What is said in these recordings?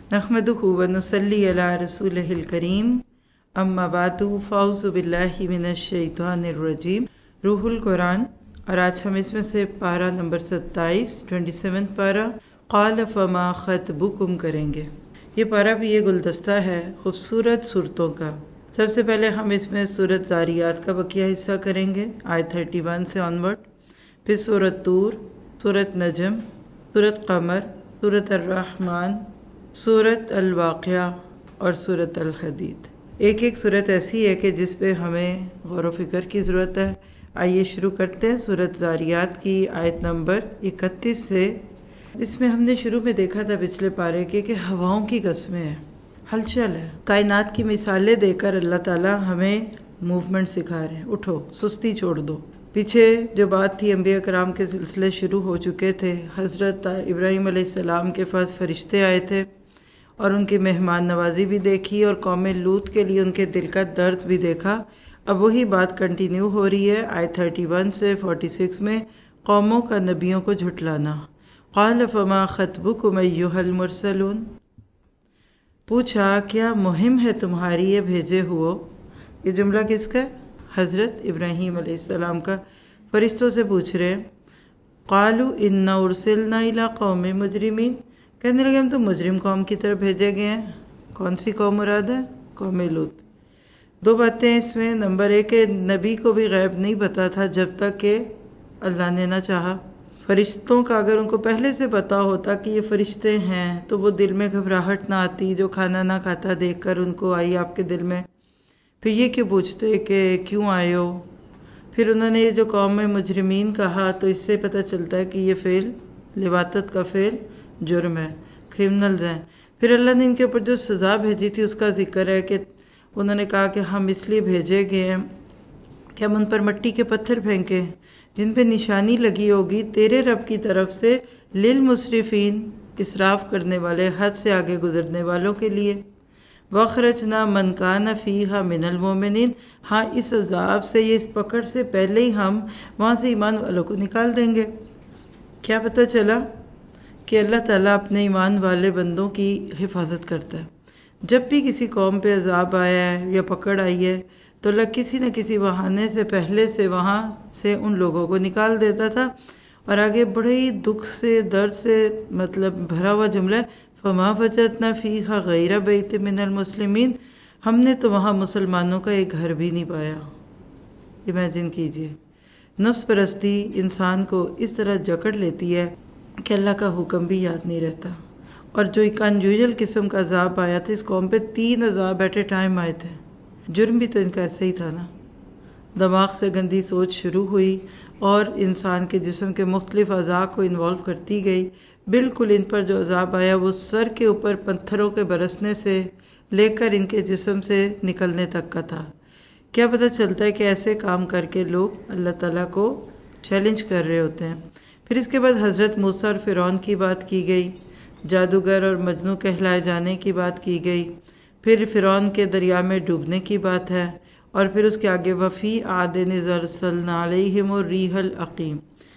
نحمدہ ونصلی علی رسولہ الکریم اما بعد فاعوذ باللہ من الشیطان الرجیم روح القرآن، اور آج ہم اس میں سے پارہ نمبر 27 پارہ قال فما خطبکم کریں گے۔ یہ پارہ بھی یہ گلدستہ ہے خوبصورت صورتوں کا۔ سب سے پہلے ہم اس میں سورۃ ذاریات کا بقیہ حصہ کریں گے، آیت 31 سے آنورڈ، پھر سورۃ طور، سورۃ نجم، سورۃ قمر، سورۃ الرحمن، سورۃ الواقعہ اور سورۃ الحدید۔ ایک ایک سورت ایسی ہے کہ جس پہ ہمیں غور و فکر کی ضرورت ہے۔ آئیے شروع کرتے ہیں سورۃ ذاریات کی آیت نمبر 31 سے۔ اس میں ہم نے شروع میں دیکھا تھا پچھلے پارے کے کہ ہواؤں کی قسمیں ہیں، ہلچل ہے، کائنات کی مثالیں دے کر اللہ تعالیٰ ہمیں موومنٹ سکھا رہے ہیں۔ اٹھو، سستی چھوڑ دو۔ پیچھے جو بات تھی انبیاء کرام کے سلسلے شروع ہو چکے تھے۔ حضرت ابراہیم علیہ السلام کے پاس فرشتے آئے تھے اور ان کی مہمان نوازی بھی دیکھی، اور قوم لوط کے لیے ان کے دل کا درد بھی دیکھا۔ اب وہی بات کنٹینیو ہو رہی ہے آیت 31 سے 46 میں، قوموں کا نبیوں کو جھٹلانا۔ قال فما خطبکم ایھا المرسلون، پوچھا کیا مہم ہے تمہاری یہ بھیجے ہو۔ یہ جملہ کس کا ہے؟ حضرت ابراہیم علیہ السلام کا۔ فرشتوں سے پوچھ رہے ہیں، قالوا انا ارسلنا الی قوم مجرمین، کہنے لگے ہم تو مجرم قوم کی طرف بھیجے گئے ہیں۔ کون سی قوم مراد ہے؟ قوم لوط۔ دو باتیں اس میں، نمبر ایک کہ نبی کو بھی غیب نہیں پتا تھا جب تک کہ اللہ نے نہ چاہا۔ فرشتوں کا اگر ان کو پہلے سے پتا ہوتا کہ یہ فرشتے ہیں تو وہ دل میں گھبراہٹ نہ آتی جو کھانا نہ کھاتا دیکھ کر ان کو آئی آپ کے دل میں۔ پھر یہ کیوں پوچھتے کہ کیوں آئے ہو؟ پھر انہوں نے یہ جو قوم میں مجرمین کہا تو اس سے پتہ چلتا ہے کہ یہ فعل لواطت کا فعل جرم ہے، کرمنلز ہیں۔ پھر اللہ نے ان کے اوپر جو سزا بھیجی تھی اس کا ذکر ہے کہ انہوں نے کہا کہ ہم اس لیے بھیجے گئے ہیں کہ ہم ان پر مٹی کے پتھر پھینکیں جن پہ نشانی لگی ہوگی تیرے رب کی طرف سے، للمسرفین، اسراف کرنے والے، حد سے آگے گزرنے والوں کے لیے، وَأَخْرَجْنَا مَنْ كَانَ فِيهَا مِنَ الْمُؤْمِنِينَ، ہاں اس عذاب سے، یہ اس پکڑ سے پہلے ہی ہم وہاں سے ایمان والوں کو نکال دیں گے۔ کیا پتہ چلا؟ کہ اللہ تعالیٰ اپنے ایمان والے بندوں کی حفاظت کرتا ہے۔ جب بھی کسی قوم پہ عذاب آیا ہے یا پکڑ آئی ہے تو اللہ کسی نہ کسی بہانے سے پہلے سے وہاں سے ان لوگوں کو نکال دیتا تھا۔ اور آگے بڑے ہی دکھ سے، درد سے مطلب بھرا ہوا جملہ ہے، فَمَا وَجَدْنَا فِيهَا غَيْرَ بَيْتٍ مِّنَ الْمُسْلِمِينَ، ہم نے تو وہاں مسلمانوں کا ایک گھر بھی نہیں پایا۔ امیجن کیجئے، نفس پرستی انسان کو اس طرح جکڑ لیتی ہے کہ اللہ کا حکم بھی یاد نہیں رہتا۔ اور جو ایک انیوژل قسم کا عذاب آیا تھا، اس قوم پہ 3 عذاب ایٹ اے ٹائم آئے تھے۔ جرم بھی تو ان کا ایسا ہی تھا نا، دماغ سے گندی سوچ شروع ہوئی اور انسان کے جسم کے مختلف اعضاء کو انوالو کرتی گئی۔ بالکل ان پر جو عذاب آیا وہ سر کے اوپر پتھروں کے برسنے سے لے کر ان کے جسم سے نکلنے تک کا تھا۔ کیا پتہ چلتا ہے کہ ایسے کام کر کے لوگ اللہ تعالیٰ کو چیلنج کر رہے ہوتے ہیں۔ پھر اس کے بعد حضرت موسیٰ اور فرعون کی بات کی گئی، جادوگر اور مجنوں کہلائے جانے کی بات کی گئی، پھر فرعون کے دریا میں ڈوبنے کی بات ہے، اور پھر اس کے آگے وفی عاد اذ ارسلنا علیہم الریح العقیم،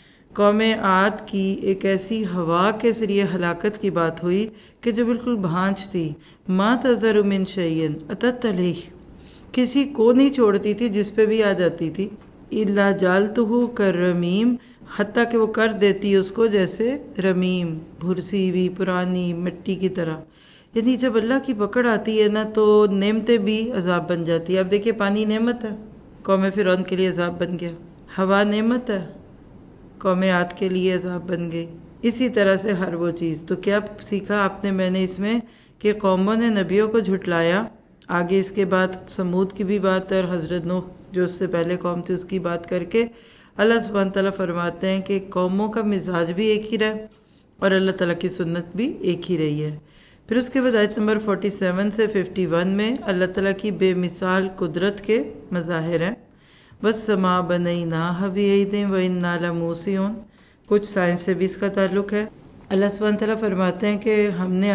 قوم عاد کی ایک ایسی ہوا کے ذریعے ہلاکت کی بات ہوئی کہ جو بالکل بھانج تھی، ما تذر من شیء اتت علیہ، کسی کو نہیں چھوڑتی تھی جس پہ بھی آ جاتی تھی، الا جعلتہ کالرمیم، حتیٰ کہ وہ کر دیتی اس کو جیسے رمیم، بھرسی ہوئی پرانی مٹی کی طرح۔ یعنی جب اللہ کی پکڑ آتی ہے نا تو نعمتیں بھی عذاب بن جاتی ہے۔ اب دیکھیے پانی نعمت ہے، قوم فرعون کے لیے عذاب بن گیا۔ ہوا نعمت ہے، قوم عاد کے لیے عذاب بن گئی۔ اسی طرح سے ہر وہ چیز۔ تو کیا سیکھا آپ نے میں نے اس میں کہ قوموں نے نبیوں کو جھٹلایا۔ آگے اس کے بعد سمود کی بھی بات ہے اور حضرت نوح جو اس سے پہلے قوم تھی اس کی بات کر کے اللہ سبحانہ تعالیٰ فرماتے ہیں کہ قوموں کا مزاج بھی ایک ہی رہا اور اللہ تعالیٰ کی سنت بھی ایک ہی رہی ہے۔ پھر اس کے بعد آیت نمبر 47 سے 51 میں اللہ تعالیٰ کی بے مثال قدرت کے مظاہر ہیں۔ وَالسَّمَاءَ بَنَيْنَاهَا بِأَيْدٍ وَإِنَّا لَمُوسِعُونَ، کچھ سائنس سے بھی اس کا تعلق ہے۔ اللہ سبحانہ تعالیٰ فرماتے ہیں کہ ہم نے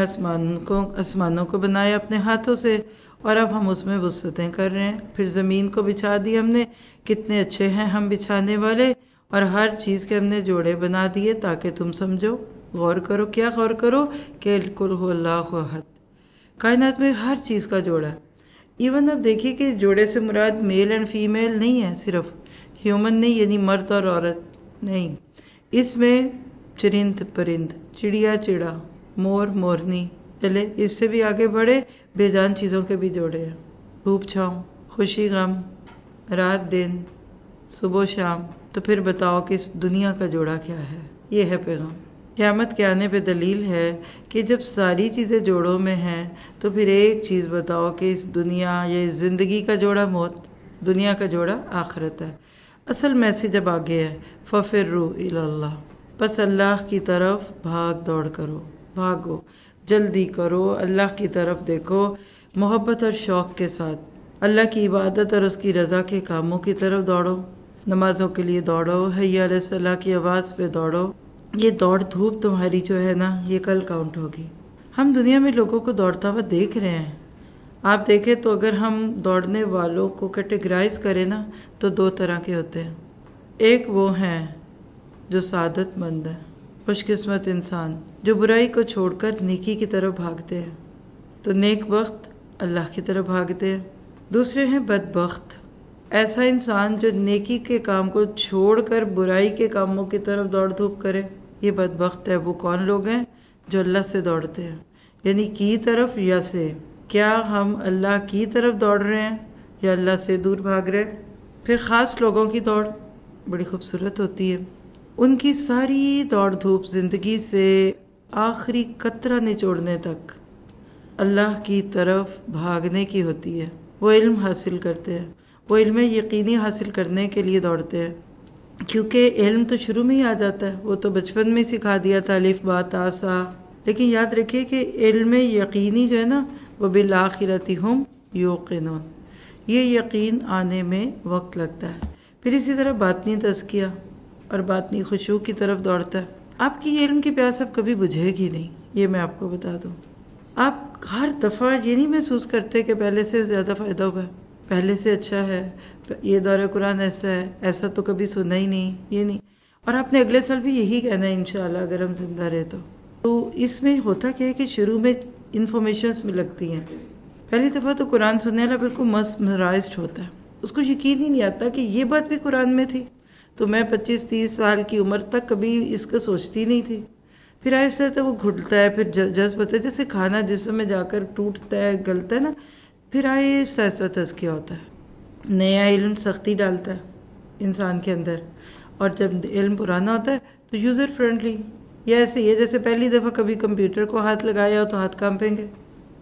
آسمانوں کو بنایا اپنے ہاتھوں سے اور اب ہم اس میں وسعتیں کر رہے ہیں۔ پھر زمین کو بچھا دی ہم نے، کتنے اچھے ہیں ہم بچھانے والے، اور ہر چیز کے ہم نے جوڑے بنا دیے تاکہ تم سمجھو، غور کرو۔ کیا غور کرو؟ کہ قل هو اللہ احد، کائنات میں ہر چیز کا جوڑا ہے. ایون اب دیکھیے کہ جوڑے سے مراد میل اینڈ فیمیل نہیں ہے، صرف ہیومن نہیں یعنی مرد اور عورت نہیں، اس میں چرند پرند، چڑیا چڑا، مور مورنی، چلے اس سے بھی آگے بڑھے بے جان چیزوں کے بھی جوڑے ہیں. دھوپ چھاؤں، خوشی غم، رات دن، صبح شام. تو پھر بتاؤ کہ اس دنیا کا جوڑا کیا ہے؟ یہ ہے پیغام. قیامت کے آنے پہ دلیل ہے کہ جب ساری چیزیں جوڑوں میں ہیں تو پھر ایک چیز بتاؤ کہ اس دنیا یا اس زندگی کا جوڑا موت، دنیا کا جوڑا آخرت ہے. اصل میسیج اب آگے ہے، فَفِرُّوا إِلَى اللَّهِ، بس اللہ کی طرف بھاگ دوڑ کرو، بھاگو، جلدی کرو، اللہ کی طرف دیکھو، محبت اور شوق کے ساتھ اللہ کی عبادت اور اس کی رضا کے کاموں کی طرف دوڑو. نمازوں کے لیے دوڑو، حی علی الصلاح کی آواز پہ دوڑو. یہ دوڑ دھوپ تمہاری جو ہے نا یہ کل کاؤنٹ ہوگی. ہم دنیا میں لوگوں کو دوڑتا ہوا دیکھ رہے ہیں. آپ دیکھیں تو اگر ہم دوڑنے والوں کو کیٹیگرائز کریں نا تو دو طرح کے ہوتے ہیں. ایک وہ ہیں جو سعادت مند ہیں، خوش قسمت انسان جو برائی کو چھوڑ کر نیکی کی طرف بھاگتے ہیں، تو نیک وقت اللہ کی طرف بھاگتے ہیں. دوسرے ہیں بدبخت، ایسا انسان جو نیکی کے کام کو چھوڑ کر برائی کے کاموں کی طرف دوڑ دھوپ کرے. یہ بدبخت ہے. وہ کون لوگ ہیں؟ جو اللہ سے دوڑتے ہیں، یعنی کی طرف یا سے. کیا ہم اللہ کی طرف دوڑ رہے ہیں یا اللہ سے دور بھاگ رہے ہیں؟ پھر خاص لوگوں کی دوڑ بڑی خوبصورت ہوتی ہے. ان کی ساری دوڑ دھوپ زندگی سے آخری قطرہ نچوڑنے تک اللہ کی طرف بھاگنے کی ہوتی ہے. وہ علم حاصل کرتے ہیں، وہ علم یقینی حاصل کرنے کے لیے دوڑتے ہیں، کیونکہ علم تو شروع میں ہی آ جاتا ہے. وہ تو بچپن میں سکھا دیا تھا الف با تا سا. لیکن یاد رکھیے کہ علم یقینی جو ہے نا وہ بالآخرۃ ہم یوقنون، یہ یقین آنے میں وقت لگتا ہے. پھر اسی طرح باطنی تزکیہ اور باطنی خشوع کی طرف دوڑتا ہے. آپ کی علم کی پیاس اب کبھی بجھے گی نہیں، یہ میں آپ کو بتا دوں. آپ ہر دفعہ یہ نہیں محسوس کرتے کہ پہلے سے زیادہ فائدہ ہوا ہے، پہلے سے اچھا ہے، یہ دور قرآن ایسا ہے، ایسا تو کبھی سنا ہی نہیں، یہ نہیں. اور آپ نے اگلے سال بھی یہی کہنا ہے انشاءاللہ اگر ہم زندہ رہے تو اس میں ہوتا کیا ہے کہ شروع میں انفارمیشنز میں لگتی ہیں. پہلی دفعہ تو قرآن سننے والا بالکل مسمرائزڈ ہوتا ہے، اس کو یقین ہی نہیں آتا کہ یہ بات بھی قرآن میں تھی. تو میں 25-30 سال کی عمر تک کبھی اس کو سوچتی نہیں تھی. پھر آہستہ آہستہ وہ گھٹتا ہے، پھر جذب ہوتا ہے، جیسے کھانا جسم میں جا کر ٹوٹتا ہے، گلتا ہے نا، پھر آہستہ آہستہ تزکیہ ہوتا ہے. نیا علم سختی ڈالتا ہے انسان کے اندر، اور جب علم پرانا ہوتا ہے تو یوزر فرینڈلی. یا ایسے یہ جیسے پہلی دفعہ کبھی کمپیوٹر کو ہاتھ لگایا ہو تو ہاتھ کانپیں گے،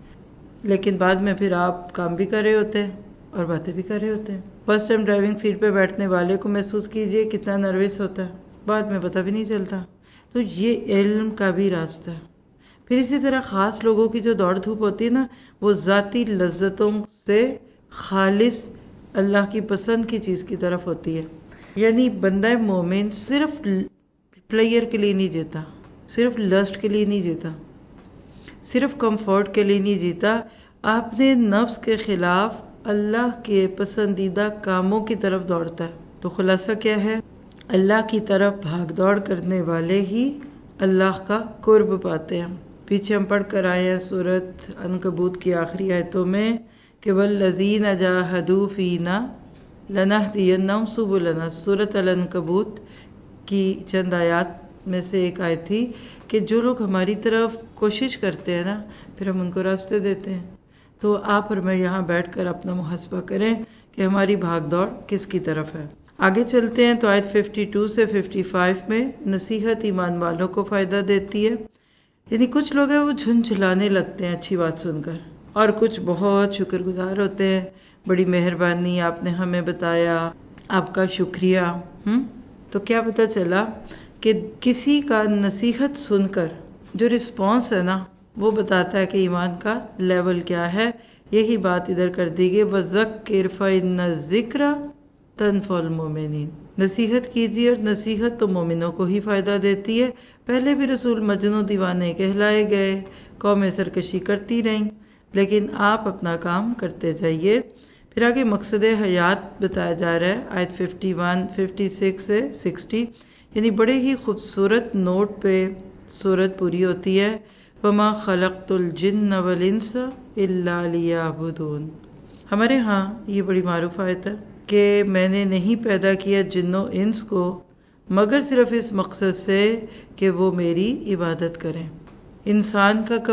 لیکن بعد میں پھر آپ کام بھی کر رہے ہوتے ہیں اور باتیں بھی کر رہے ہوتے ہیں. فرسٹ ٹائم ڈرائیونگ سیٹ پہ بیٹھنے والے کو محسوس کیجئے کتنا نروس ہوتا ہے، بعد میں پتہ بھی نہیں چلتا. تو یہ علم کا بھی راستہ ہے. پھر اسی طرح خاص لوگوں کی جو دوڑ دھوپ ہوتی ہے نا وہ ذاتی لذتوں سے خالص اللہ کی پسند کی چیز کی طرف ہوتی ہے. یعنی بندہ مومن صرف پلیئر کے لیے نہیں جیتا، صرف لسٹ کے لیے نہیں جیتا، صرف کمفورٹ کے لیے نہیں جیتا، اپنے نفس کے خلاف اللہ کے پسندیدہ کاموں کی طرف دوڑتا ہے. تو خلاصہ کیا ہے؟ اللہ کی طرف بھاگ دوڑ کرنے والے ہی اللہ کا قرب پاتے ہیں. پیچھے ہم پڑھ کر آئے ہیں سورۃ عنکبوت کی آخری آیتوں میں کہ وَالَّذِينَ جَاهَدُوا فِينَا لَنَهْدِيَنَّهُمْ سُبُلَنَا. سورۃ العنکبوت کی چند آیات میں سے ایک آیت تھی کہ جو لوگ ہماری طرف کوشش کرتے ہیں نا پھر ہم ان کو راستے دیتے ہیں. تو آپ اور میں یہاں بیٹھ کر اپنا محاسبہ کریں کہ ہماری بھاگ دوڑ کس کی طرف ہے. آگے چلتے ہیں تو آیت 52 سے 55 میں نصیحت ایمان والوں کو فائدہ دیتی ہے. یعنی کچھ لوگ ہیں وہ جھنجھلانے لگتے ہیں اچھی بات سن کر، اور کچھ بہت شکر گزار ہوتے ہیں، بڑی مہربانی، آپ نے ہمیں بتایا، آپ کا شکریہ. تو کیا پتہ چلا کہ کسی کا نصیحت سن کر جو رسپانس ہے نا وہ بتاتا ہے کہ ایمان کا لیول کیا ہے. یہی بات ادھر کر دی گئی وَذَكِّرْ فَإِنَّ الذِّكْرَ تَنفَعُ الْمُؤْمِنِينَ. نصیحت کیجیے اور نصیحت تو مومنوں کو ہی فائدہ دیتی ہے. پہلے بھی رسول مجنوں دیوانے کہلائے گئے، قومیں سرکشی کرتی رہیں، لیکن آپ اپنا کام کرتے جائیے. پھر آگے مقصد حیات بتایا جا رہا ہے آیت 51 56 سے 60. یعنی بڑے ہی خوبصورت نوٹ پہ صورت پوری ہوتی ہے. وما خلقت الجن والانس الا لیعبدون۔ ہمارے ہاں یہ بڑی معروف آیت ہے کہ میں نے نہیں پیدا کیا جن و انس کو مگر صرف اس مقصد سے کہ وہ میری عبادت کریں۔ انسان کا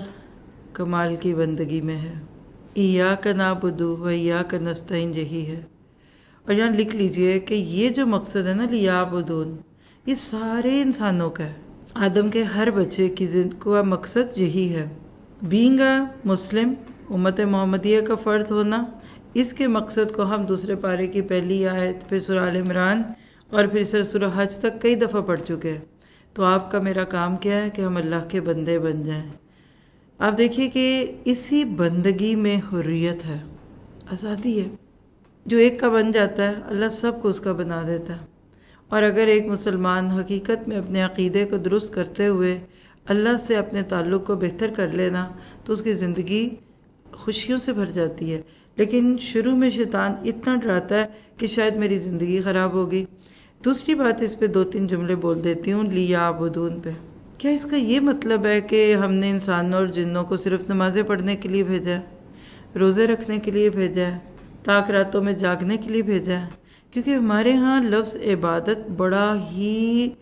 کمال کی بندگی میں ہے، ایاک نعبد و ایاک نستعین یہی ہے۔ اور یہاں لکھ لیجئے کہ یہ جو مقصد ہے نا لیعبدون، یہ سارے انسانوں کا ہے، آدم کے ہر بچے کی کا مقصد یہی ہے۔ بینگ اے مسلم، امت محمدیہ کا فرد ہونا، اس کے مقصد کو ہم دوسرے پارے کی پہلی آیت، پھر سورہ آل عمران اور پھر سورہ حج تک کئی دفعہ پڑھ چکے ہیں۔ تو آپ کا میرا کام کیا ہے کہ ہم اللہ کے بندے بن جائیں۔ آپ دیکھیے کہ اسی بندگی میں حریت ہے، آزادی ہے۔ جو ایک کا بن جاتا ہے اللہ سب کو اس کا بنا دیتا ہے۔ اور اگر ایک مسلمان حقیقت میں اپنے عقیدے کو درست کرتے ہوئے اللہ سے اپنے تعلق کو بہتر کر لینا تو اس کی زندگی خوشیوں سے بھر جاتی ہے۔ لیکن شروع میں شیطان اتنا ڈراتا ہے کہ شاید میری زندگی خراب ہوگی۔ دوسری بات، اس پہ 2-3 جملے بول دیتی ہوں لیعبدون پہ۔ کیا اس کا یہ مطلب ہے کہ ہم نے انسانوں اور جنوں کو صرف نمازیں پڑھنے کے لیے بھیجا ہے، روزے رکھنے کے لیے بھیجا ہے، تاک راتوں میں جاگنے کے لیے بھیجا ہے؟ کیونکہ ہمارے ہاں لفظ عبادت بڑا ہی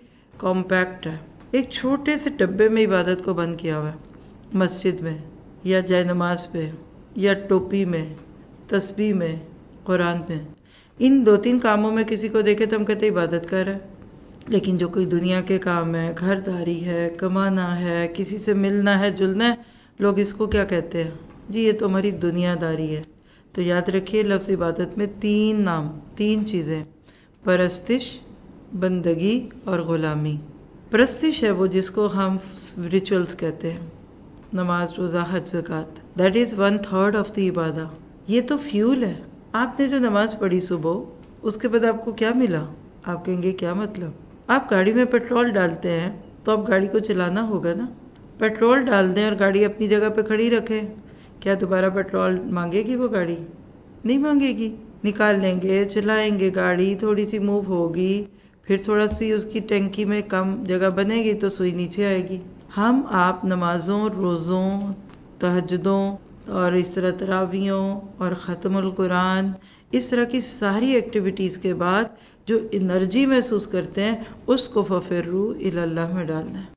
کمپیکٹ ہے، ایک چھوٹے سے ڈبے میں عبادت کو بند کیا ہوا ہے، مسجد میں یا جائے نماز پہ یا ٹوپی میں، تسبیح میں، قرآن میں۔ ان 2-3 کاموں میں کسی کو دیکھے تو ہم کہتے عبادت کر رہا ہے۔ لیکن جو کوئی دنیا کے کام ہے، گھر داری ہے، کمانا ہے، کسی سے ملنا ہے، جلنا ہے، لوگ اس کو کیا کہتے ہیں؟ جی یہ تو ہماری دنیا داری ہے۔ تو یاد رکھیے لفظ عبادت میں 3 نام، 3 چیزیں: پرستش، بندگی اور غلامی۔ پرستش ہے وہ جس کو ہم ریچولز کہتے ہیں، نماز، روزہ، حج، زکوٰۃ۔ دیٹ از 1/3 آف دی عبادہ۔ یہ تو فیول ہے۔ آپ نے جو نماز پڑھی صبح، اس کے بعد آپ کو کیا ملا؟ آپ کہیں گے کیا مطلب؟ آپ گاڑی میں پیٹرول ڈالتے ہیں تو اب گاڑی کو چلانا ہوگا نا۔ پیٹرول ڈال دیں اور گاڑی اپنی جگہ پہ کھڑی رکھیں، کیا دوبارہ پیٹرول مانگے گی وہ گاڑی؟ نہیں مانگے گی۔ نکال لیں گے، چلائیں گے گاڑی، تھوڑی سی موو ہوگی، پھر تھوڑا سی اس کی ٹینکی میں کم جگہ بنے گی تو سوئی نیچے آئے گی۔ ہم آپ نمازوں، روزوں، تہجدوں اور اس طرح تراویحوں اور ختم القرآن، اس طرح کی ساری ایکٹیویٹیز کے بعد جو انرجی محسوس کرتے ہیں اس کو فَفِرُّوا إِلَى اللَّهِ میں ڈالنا ہے۔